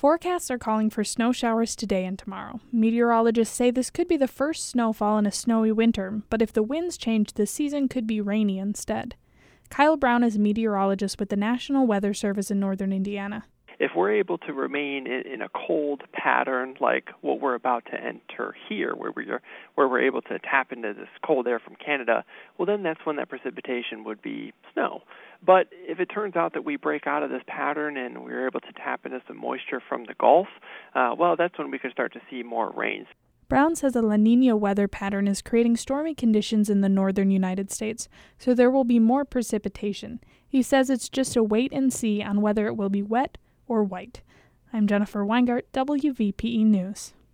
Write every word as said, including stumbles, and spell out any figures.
Forecasts are calling for snow showers today and tomorrow. Meteorologists say this could be the first snowfall in a snowy winter, but if the winds change, the season could be rainy instead. Kyle Brown is a meteorologist with the National Weather Service in northern Indiana. If we're able to remain in, in a cold pattern like what we're about to enter here, where we're where we're able to tap into this cold air from Canada, well, then that's when that precipitation would be snow. But if it turns out that we break out of this pattern and we're able to tap into some moisture from the Gulf, uh, well, that's when we can start to see more rains. Brown says a La Niña weather pattern is creating stormy conditions in the northern United States, so there will be more precipitation. He says it's just a wait and see on whether it will be wet or white. I'm Jennifer Weingart, W V P E News.